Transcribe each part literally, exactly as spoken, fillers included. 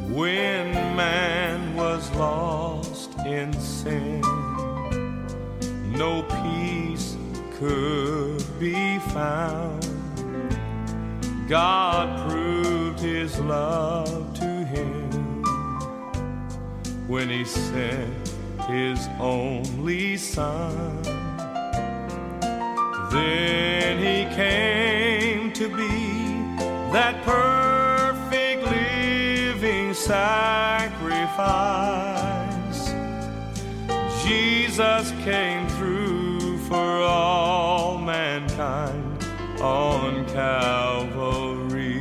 When man was lost in sin, no peace could be found. God proved his love to him when he sent his only Son. Then he came to be that perfect living sacrifice. Jesus came through for all mankind on Calvary.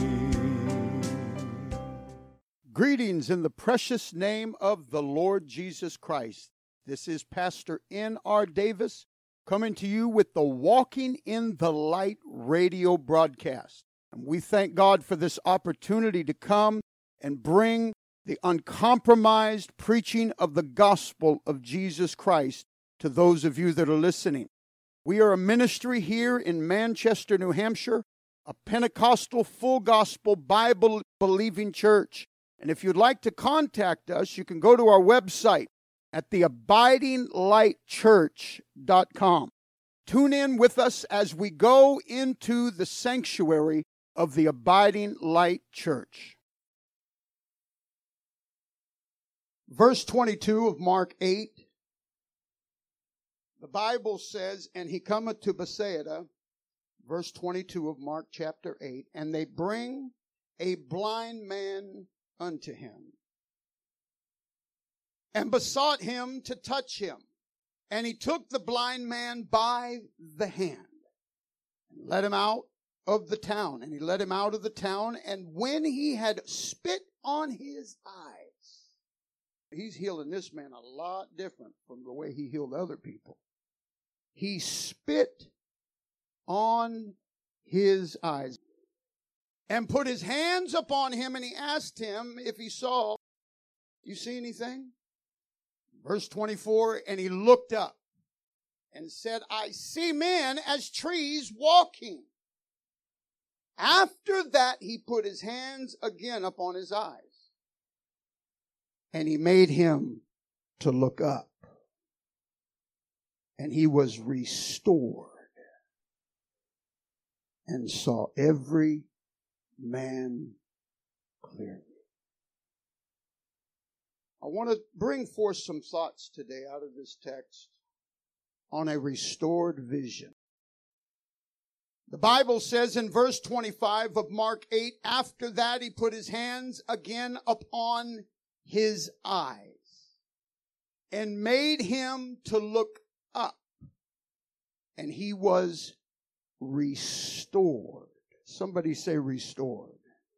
Greetings in the precious name of the Lord Jesus Christ. This is Pastor N R Davis coming to you with the Walking in the Light radio broadcast. And we thank God for this opportunity to come and bring the uncompromised preaching of the gospel of Jesus Christ to those of you that are listening. We are a ministry here in Manchester, New Hampshire, a Pentecostal full gospel Bible believing church. And if you'd like to contact us, you can go to our website at the abiding light church dot com. Tune in with us as we go into the sanctuary of the Abiding Light Church. Verse twenty-two of Mark eight, the Bible says, and he cometh to Bethsaida, verse twenty-two of Mark chapter eight, and they bring a blind man unto him, and besought him to touch him. And he took the blind man by the hand, and led him out of the town. And he led him out of the town, and when he had spit on his eyes, he's healing this man a lot different from the way he healed other people. He spit on his eyes, and put his hands upon him, and he asked him if he saw. You see anything? Verse twenty-four, and he looked up and said, I see men as trees walking. After that, he put his hands again upon his eyes, and he made him to look up, and he was restored and saw every man clearly. I want to bring forth some thoughts today out of this text on a restored vision. The Bible says in verse twenty-five of Mark eight, after that he put his hands again upon his eyes and made him to look up, and he was restored. Somebody say restored.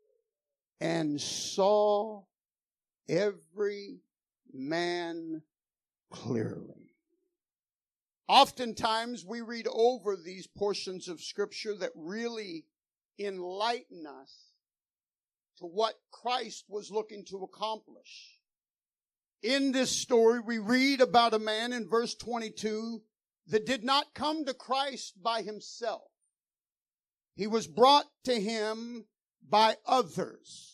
And saw every man clearly. Oftentimes we read over these portions of Scripture that really enlighten us to what Christ was looking to accomplish. In this story, we read about a man in verse twenty-two that did not come to Christ by himself. He was brought to him by others.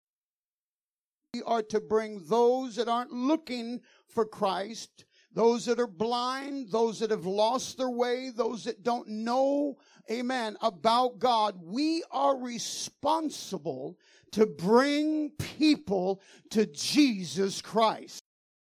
We are to bring those that aren't looking for Christ, those that are blind, those that have lost their way, those that don't know, amen, about God. We are responsible to bring people to Jesus Christ.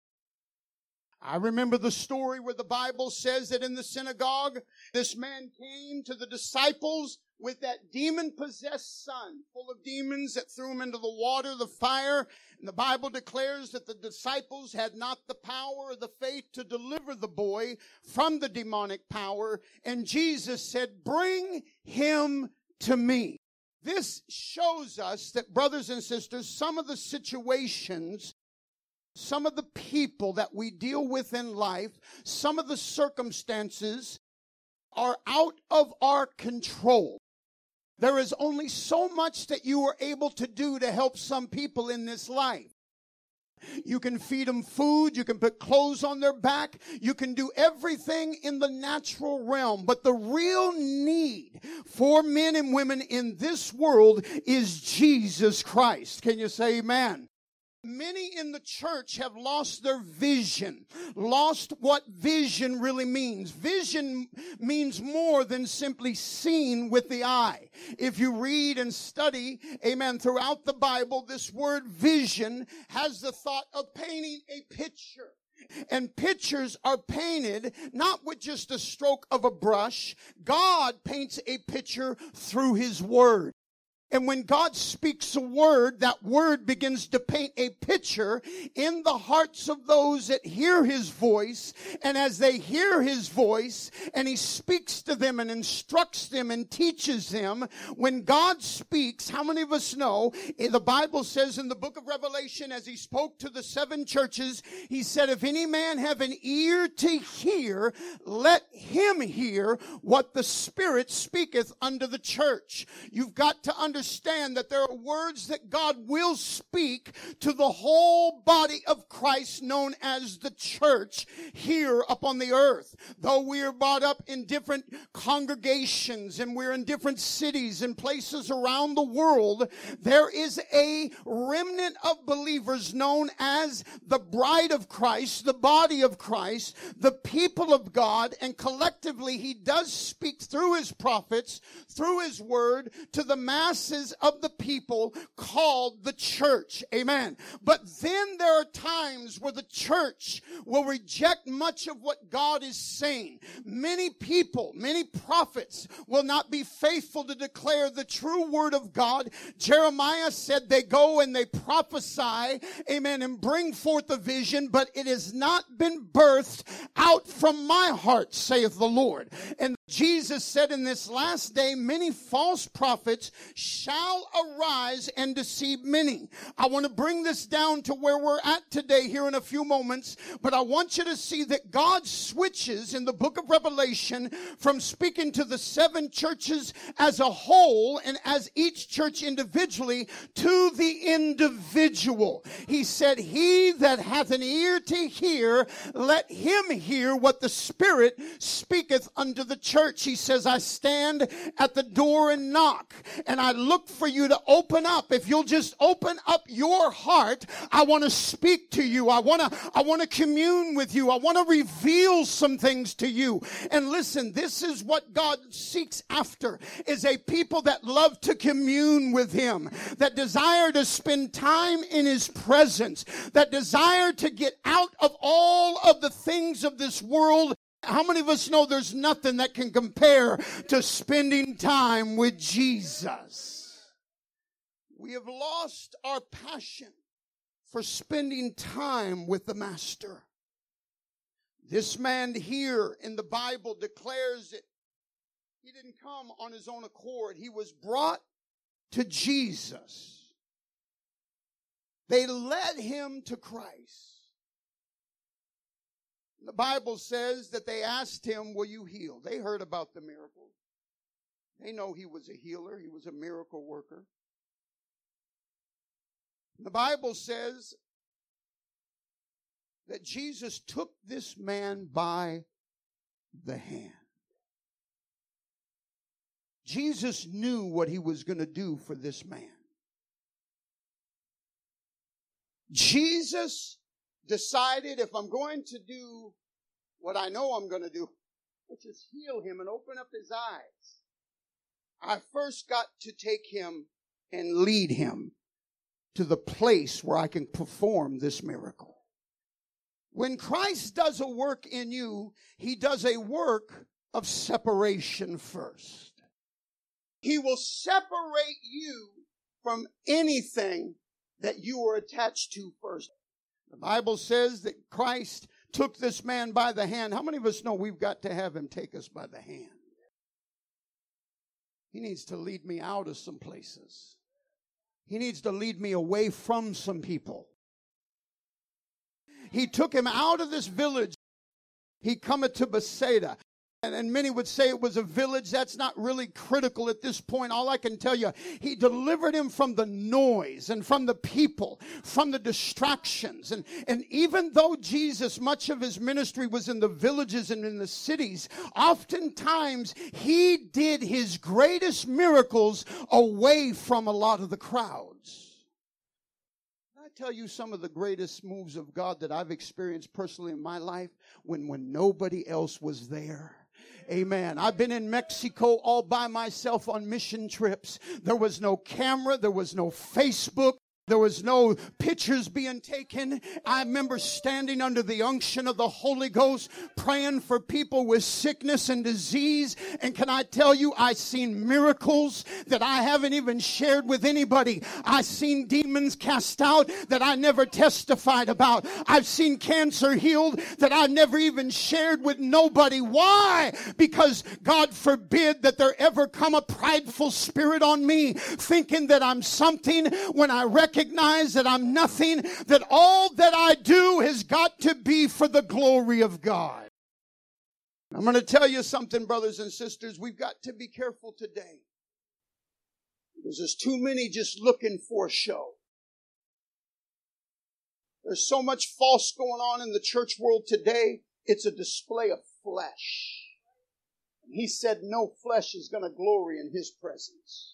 I remember the story where the Bible says that in the synagogue, this man came to the disciples with that demon-possessed son, full of demons, that threw him into the water, the fire. And the Bible declares that the disciples had not the power or the faith to deliver the boy from the demonic power. And Jesus said, bring him to me. This shows us that, brothers and sisters, some of the situations, some of the people that we deal with in life, some of the circumstances are out of our control. There is only so much that you are able to do to help some people in this life. You can feed them food. You can put clothes on their back. You can do everything in the natural realm. But the real need for men and women in this world is Jesus Christ. Can you say amen? Many in the church have lost their vision, lost what vision really means. Vision means more than simply seen with the eye. If you read and study, amen, throughout the Bible, this word vision has the thought of painting a picture. And pictures are painted not with just a stroke of a brush. God paints a picture through His Word. And when God speaks a word, that word begins to paint a picture in the hearts of those that hear His voice. And as they hear His voice, and He speaks to them and instructs them and teaches them, when God speaks, how many of us know, the Bible says in the book of Revelation, as He spoke to the seven churches, He said, if any man have an ear to hear, let him hear what the Spirit speaketh unto the church. You've got to understand Understand that there are words that God will speak to the whole body of Christ known as the church here upon the earth. Though we are brought up in different congregations and we're in different cities and places around the world, there is a remnant of believers known as the bride of Christ, the body of Christ, the people of God, and collectively He does speak through His prophets, through His word to the masses of the people called the church. Amen. But then there are times where the church will reject much of what God is saying. Many people, many prophets will not be faithful to declare the true word of God. Jeremiah said they go and they prophesy, amen, and bring forth a vision, but it has not been birthed out from my heart, saith the Lord. And Jesus said in this last day, many false prophets shall arise and deceive many. I want to bring this down to where we're at today here in a few moments, but I want you to see that God switches in the book of Revelation from speaking to the seven churches as a whole and as each church individually to the individual. He said, he that hath an ear to hear, let him hear what the Spirit speaketh unto the church. He says, I stand at the door and knock, and I look for you to open up. If you'll just open up your heart, I want to speak to you. I want to, I want to commune with you. I want to reveal some things to you. And listen, this is what God seeks after, is a people that love to commune with Him, that desire to spend time in His presence, that desire to get out of all of the things of this world. How many of us know there's nothing that can compare to spending time with Jesus? We have lost our passion for spending time with the Master. This man here in the Bible declares that he didn't come on his own accord. He was brought to Jesus. They led him to Christ. The Bible says that they asked him, will you heal? They heard about the miracles. They know he was a healer. He was a miracle worker. The Bible says that Jesus took this man by the hand. Jesus knew what He was going to do for this man. Jesus decided, if I'm going to do what I know I'm going to do, which is heal him and open up his eyes, I first got to take him and lead him to the place where I can perform this miracle. When Christ does a work in you, He does a work of separation first. He will separate you from anything that you are attached to first. The Bible says that Christ took this man by the hand. How many of us know we've got to have Him take us by the hand? He needs to lead me out of some places. He needs to lead me away from some people. He took him out of this village. He cometh to Bethsaida. And, and many would say it was a village. That's not really critical at this point. All I can tell you, He delivered him from the noise and from the people, from the distractions. And, and even though Jesus, much of His ministry was in the villages and in the cities, oftentimes He did His greatest miracles away from a lot of the crowds. I tell you some of the greatest moves of God that I've experienced personally in my life when, when nobody else was there. Amen. I've been in Mexico all by myself on mission trips. There was no camera. There was no Facebook. There was no pictures being taken. I remember standing under the unction of the Holy Ghost, praying for people with sickness and disease. And can I tell you, I've seen miracles that I haven't even shared with anybody. I've seen demons cast out that I never testified about. I've seen cancer healed that I never even shared with nobody. Why? Because God forbid that there ever come a prideful spirit on me, thinking that I'm something when I recognize Recognize that I'm nothing, that all that I do has got to be for the glory of God. I'm going to tell you something, brothers and sisters. We've got to be careful today. Because there's too many just looking for a show. There's so much false going on in the church world today. It's a display of flesh. He said no flesh is going to glory in His presence.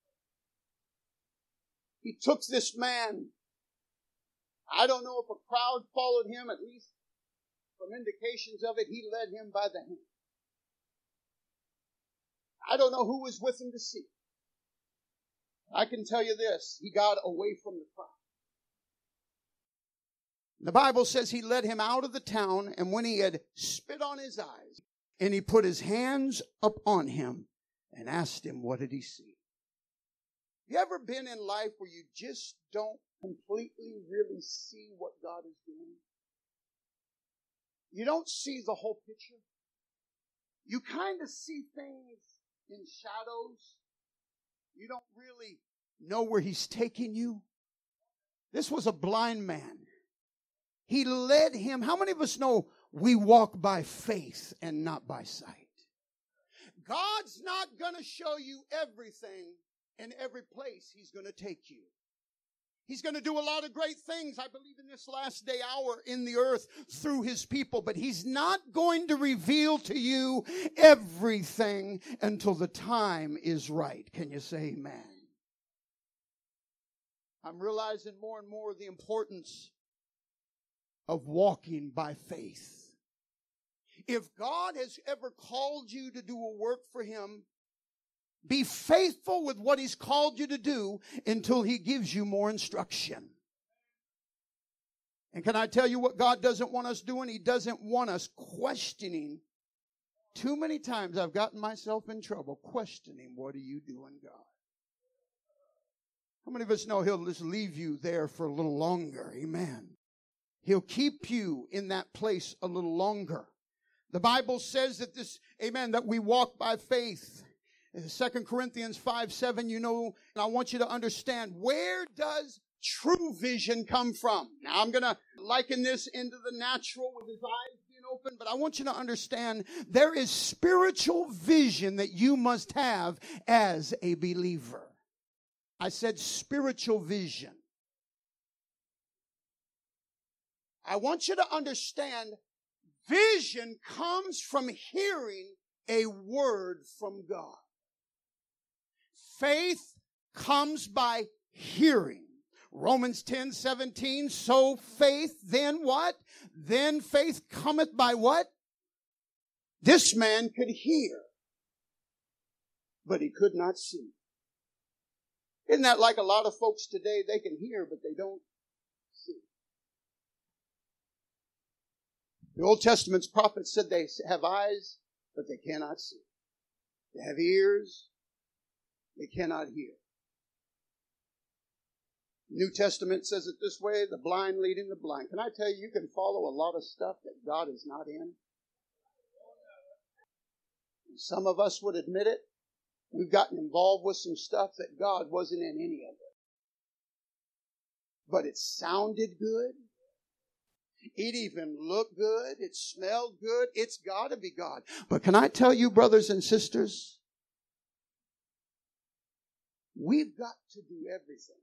He took this man. I don't know if a crowd followed him, at least from indications of it, he led him by the hand. I don't know who was with him to see. I can tell you this, he got away from the crowd. The Bible says he led him out of the town, and when he had spit on his eyes, and he put his hands up on him and asked him, what did he see? You ever been in life where you just don't completely really see what God is doing? You don't see the whole picture. You kind of see things in shadows. You don't really know where He's taking you. This was a blind man. He led him. How many of us know we walk by faith and not by sight? God's not going to show you everything in every place He's going to take you. He's going to do a lot of great things, I believe, in this last day hour in the earth through His people. But He's not going to reveal to you everything until the time is right. Can you say amen? I'm realizing more and more the importance of walking by faith. If God has ever called you to do a work for Him, be faithful with what He's called you to do until He gives you more instruction. And can I tell you what God doesn't want us doing? He doesn't want us questioning. Too many times I've gotten myself in trouble questioning, what are you doing, God? How many of us know He'll just leave you there for a little longer? Amen. He'll keep you in that place a little longer. The Bible says that this, amen, that we walk by faith. Second Corinthians five seven, you know, and I want you to understand, where does true vision come from? Now, I'm going to liken this into the natural with his eyes being open, but I want you to understand there is spiritual vision that you must have as a believer. I said spiritual vision. I want you to understand vision comes from hearing a word from God. Faith comes by hearing. Romans ten seventeen, so faith, then what? Then faith cometh by what? This man could hear, but he could not see. Isn't that like a lot of folks today? They can hear, but they don't see. The Old Testament's prophets said they have eyes, but they cannot see. They have ears, they cannot hear. New Testament says it this way, the blind leading the blind. Can I tell you, you can follow a lot of stuff that God is not in? Some of us would admit it. We've gotten involved with some stuff that God wasn't in any of it. But it sounded good. It even looked good. It smelled good. It's got to be God. But can I tell you, brothers and sisters, we've got to do everything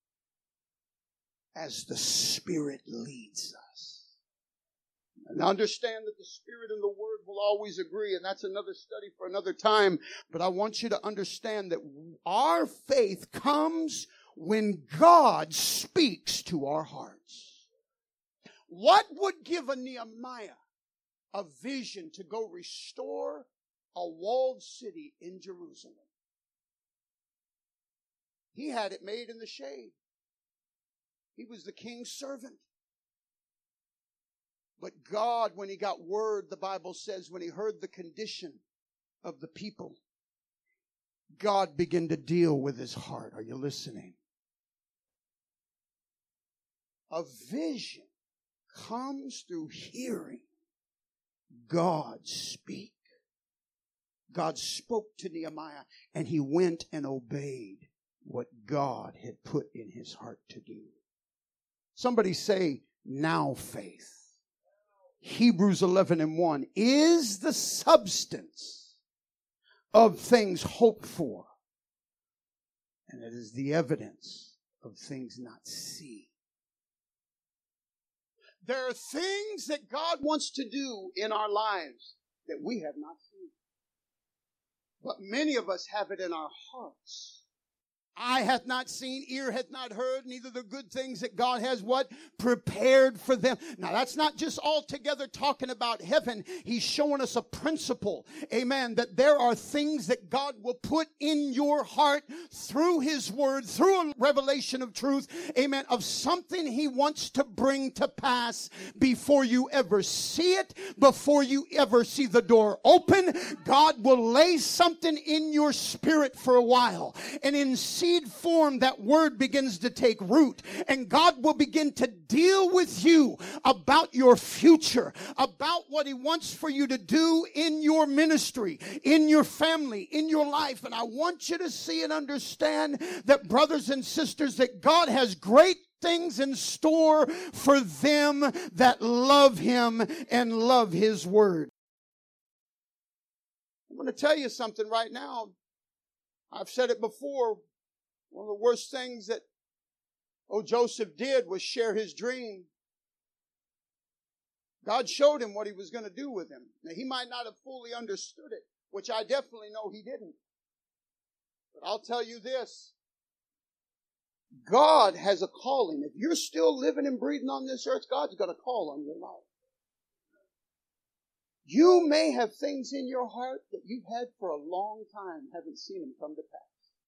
as the Spirit leads us. And understand that the Spirit and the Word will always agree, and that's another study for another time. But I want you to understand that our faith comes when God speaks to our hearts. What would give a Nehemiah a vision to go restore a walled city in Jerusalem? He had it made in the shade. He was the king's servant. But God, when he got word, the Bible says, when he heard the condition of the people, God began to deal with his heart. Are you listening? A vision comes through hearing God speak. God spoke to Nehemiah, and he went and obeyed what God had put in his heart to do. Somebody say, now faith. Hebrews eleven and one is the substance of things hoped for, and it is the evidence of things not seen. There are things that God wants to do in our lives that we have not seen. But many of us have it in our hearts. Eye hath not seen, ear hath not heard, neither the good things that God has what? Prepared for them. Now that's not just altogether talking about heaven. He's showing us a principle, amen, that there are things that God will put in your heart through his word, through a revelation of truth, amen, of something he wants to bring to pass before you ever see it, before you ever see the door open. God will lay something in your spirit for a while, and in seed form that word begins to take root, and God will begin to deal with you about your future, about what he wants for you to do in your ministry, in your family, in your life. And I want you to see and understand that, brothers and sisters, that God has great things in store for them that love him and love his word. I'm going to tell you something right now. I've said it before. One of the worst things that oh Joseph did was share his dream. God showed him what he was going to do with him. Now, he might not have fully understood it, which I definitely know he didn't. But I'll tell you this. God has a calling. If you're still living and breathing on this earth, God's got a call on your life. You may have things in your heart that you've had for a long time, haven't seen them come to pass.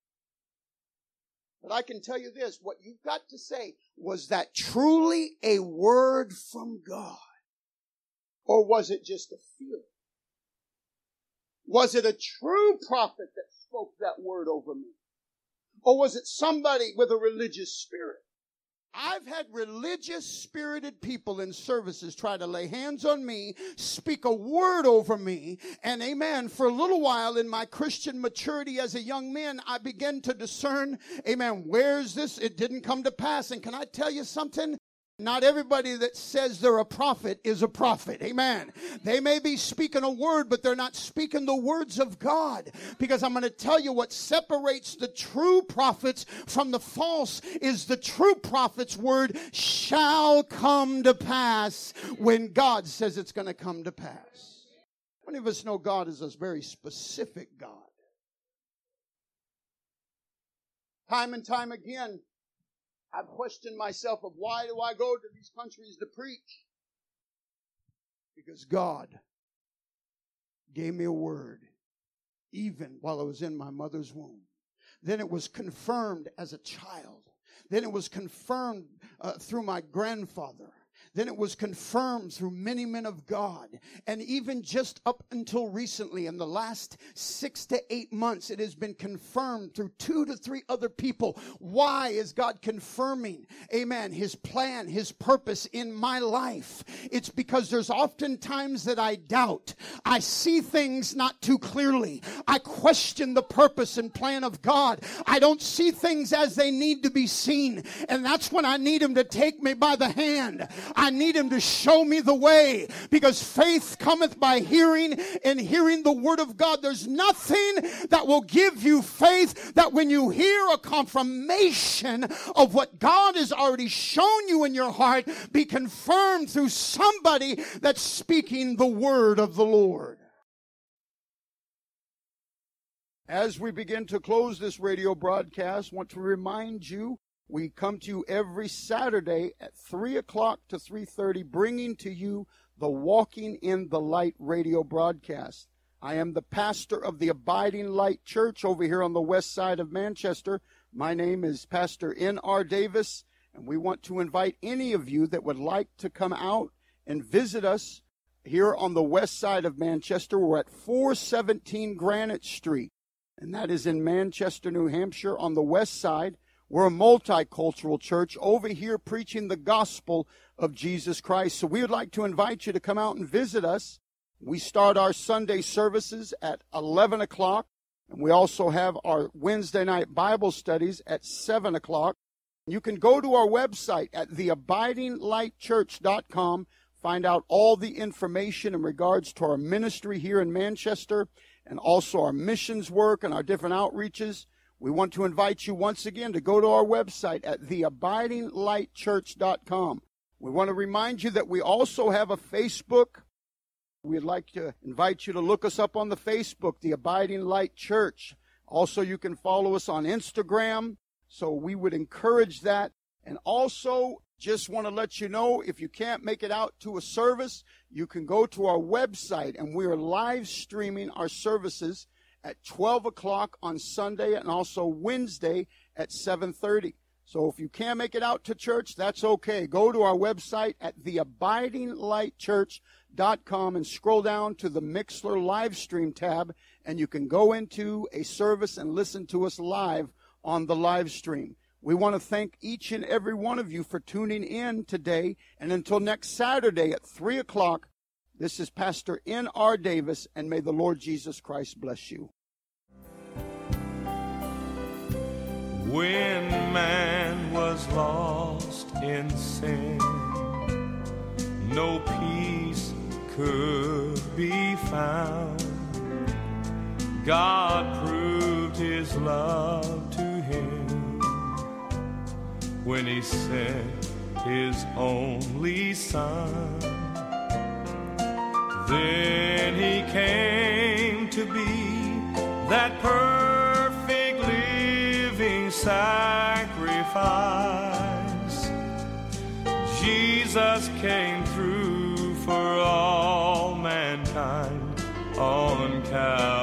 But I can tell you this, what you've got to say, was that truly a word from God? Or was it just a feeling? Was it a true prophet that spoke that word over me? Or was it somebody with a religious spirit? I've had religious spirited people in services try to lay hands on me, speak a word over me, and amen, for a little while in my Christian maturity as a young man, I began to discern, amen, where's this? It didn't come to pass. And can I tell you something? Not everybody that says they're a prophet is a prophet. Amen. They may be speaking a word, but they're not speaking the words of God. Because I'm going to tell you what separates the true prophets from the false is the true prophet's word shall come to pass when God says it's going to come to pass. Many of us know God is a very specific God. Time and time again, I've questioned myself of why do I go to these countries to preach? Because God gave me a word even while I was in my mother's womb. Then it was confirmed as a child. Then it was confirmed uh, through my grandfather. Then it was confirmed through many men of God. And even just up until recently, in the last six to eight months, it has been confirmed through two to three other people. Why is God confirming, amen, his plan, his purpose in my life? It's because there's often times that I doubt. I see things not too clearly. I question the purpose and plan of God. I don't see things as they need to be seen. And that's when I need him to take me by the hand. I need him to show me the way, because faith cometh by hearing, and hearing the word of God. There's nothing that will give you faith that when you hear a confirmation of what God has already shown you in your heart be confirmed through somebody that's speaking the word of the Lord. As we begin to close this radio broadcast, I want to remind you, we come to you every Saturday at three o'clock to three thirty, bringing to you the Walking in the Light radio broadcast. I am the pastor of the Abiding Light Church over here on the west side of Manchester. My name is Pastor N R Davis, and we want to invite any of you that would like to come out and visit us here on the west side of Manchester. We're at four seventeen Granite Street, and that is in Manchester, New Hampshire on the west side. We're a multicultural church over here preaching the gospel of Jesus Christ. So we would like to invite you to come out and visit us. We start our Sunday services at eleven o'clock, and we also have our Wednesday night Bible studies at seven o'clock. You can go to our website at the abiding light church dot com, find out all the information in regards to our ministry here in Manchester and also our missions work and our different outreaches. We want to invite you once again to go to our website at the abiding light church dot com. We want to remind you that we also have a Facebook. We'd like to invite you to look us up on the Facebook, The Abiding Light Church. Also, you can follow us on Instagram, so we would encourage that. And also, just want to let you know, if you can't make it out to a service, you can go to our website, and we are live streaming our services at twelve o'clock on Sunday and also Wednesday at seven thirty. So if you can't make it out to church, that's okay. Go to our website at the abiding light church dot com and scroll down to the Mixler live stream tab, and you can go into a service and listen to us live on the live stream. We want to thank each and every one of you for tuning in today. And until next Saturday at three o'clock, this is Pastor N R Davis, and may the Lord Jesus Christ bless you. When man was lost in sin, no peace could be found. God proved his love to him when he sent his only Son. Then he came to be that perfect living sacrifice. Jesus came through for all mankind on Calvary.